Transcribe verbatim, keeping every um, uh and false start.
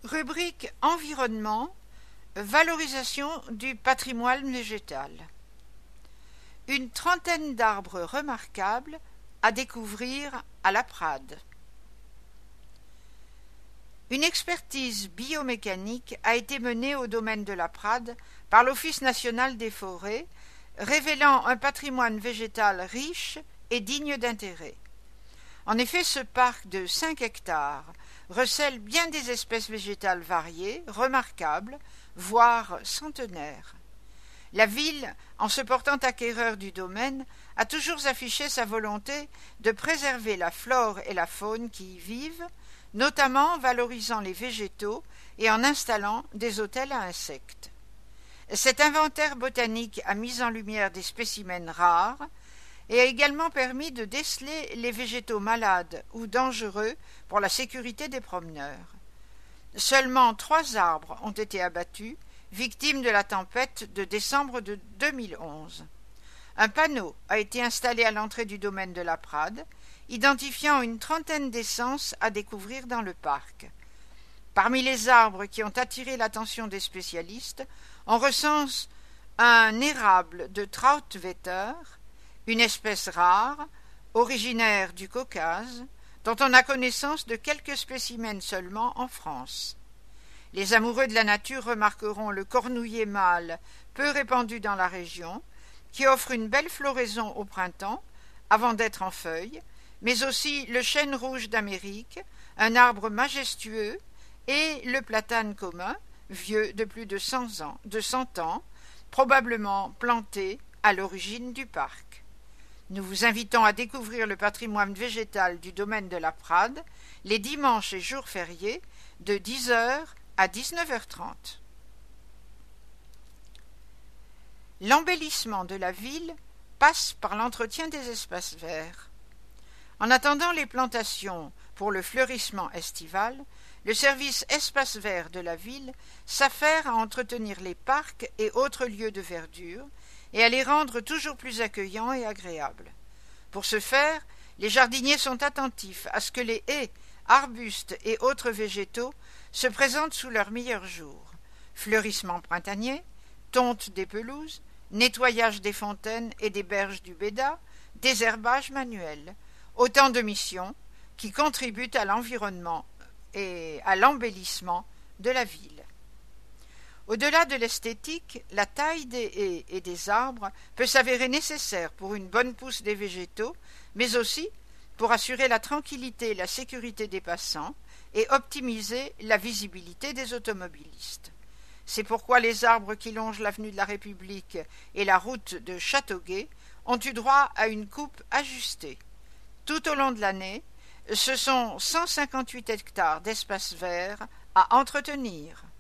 Rubrique Environnement, valorisation du patrimoine végétal. Une trentaine d'arbres remarquables à découvrir à la Prade. Une expertise biomécanique a été menée au domaine de la Prade par l'Office national des forêts, révélant un patrimoine végétal riche et digne d'intérêt. En effet, ce parc de cinq hectares recèle bien des espèces végétales variées, remarquables, voire centenaires. La ville, en se portant acquéreur du domaine, a toujours affiché sa volonté de préserver la flore et la faune qui y vivent, notamment en valorisant les végétaux et en installant des hôtels à insectes. Cet inventaire botanique a mis en lumière des spécimens rares et a également permis de déceler les végétaux malades ou dangereux pour la sécurité des promeneurs. Seulement trois arbres ont été abattus, victimes de la tempête de décembre de deux mille onze. Un panneau a été installé à l'entrée du domaine de la Prade, identifiant une trentaine d'essences à découvrir dans le parc. Parmi les arbres qui ont attiré l'attention des spécialistes, on recense un érable de Trautwetter, une espèce rare, originaire du Caucase, dont on a connaissance de quelques spécimens seulement en France. Les amoureux de la nature remarqueront le cornouiller mâle, peu répandu dans la région, qui offre une belle floraison au printemps, avant d'être en feuilles, mais aussi le chêne rouge d'Amérique, un arbre majestueux, et le platane commun, vieux de plus de cent ans, de cent ans, probablement planté à l'origine du parc. Nous vous invitons à découvrir le patrimoine végétal du domaine de la Prade les dimanches et jours fériés de dix heures à dix-neuf heures trente. L'embellissement de la ville passe par l'entretien des espaces verts. En attendant les plantations pour le fleurissement estival, le service espaces verts de la ville s'affaire à entretenir les parcs et autres lieux de verdure et à les rendre toujours plus accueillants et agréables. Pour ce faire, les jardiniers sont attentifs à ce que les haies, arbustes et autres végétaux se présentent sous leur meilleur jour. Fleurissement printanier, tonte des pelouses, nettoyage des fontaines et des berges du Béda, désherbage manuel, autant de missions qui contribuent à l'environnement et à l'embellissement de la ville. Au-delà de l'esthétique, la taille des haies et des arbres peut s'avérer nécessaire pour une bonne pousse des végétaux, mais aussi pour assurer la tranquillité et la sécurité des passants et optimiser la visibilité des automobilistes. C'est pourquoi les arbres qui longent l'avenue de la République et la route de Châteauguay ont eu droit à une coupe ajustée. Tout au long de l'année, ce sont cent cinquante-huit hectares d'espaces verts à entretenir.